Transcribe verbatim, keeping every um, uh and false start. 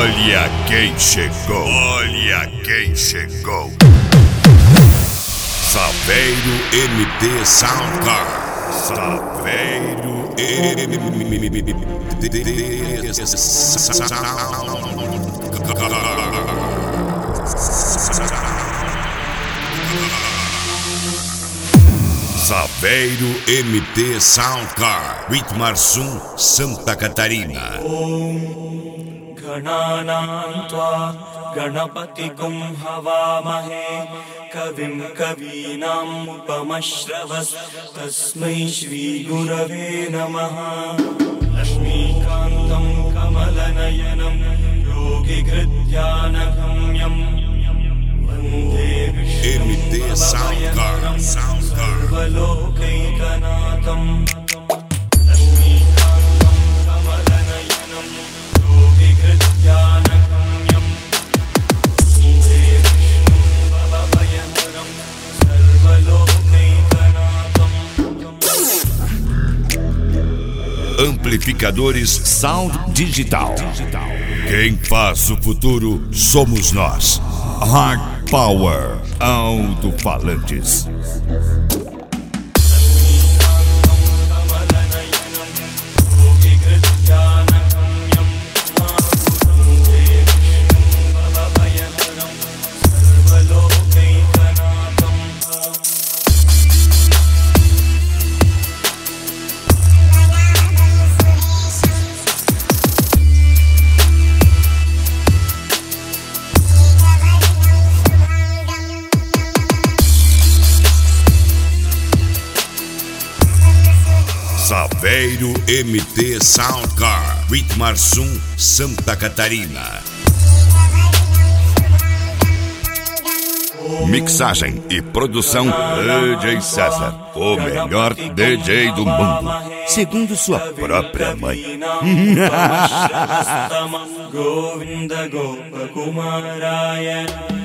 Olha quem chegou, olha quem chegou. Saveiro M T Soundcard. Saveiro M T Soundcard. Saveiro M T Soundcard, Whitmarsum, Santa Catarina. Om Gananam Tva Ganapatikum Havamahe Kavim Kavinam Upamashravas Tasmai Shri Gurave Namaha Lakshmi Kantam Kamalanayanam Yogi Gridhyanagamyam Vande Vishnu M T Soundcard, Soundcard. Sarvalokaikanaatam Amplificadores Sound Digital. Quem faz o futuro somos nós. Hard Power Alto-Falantes. Saveiro M T Soundcard, Whitmarsum, Santa Catarina. Mixagem e produção D J César, o melhor D J do mundo, segundo sua própria mãe. Govinda Gopa Kumaraya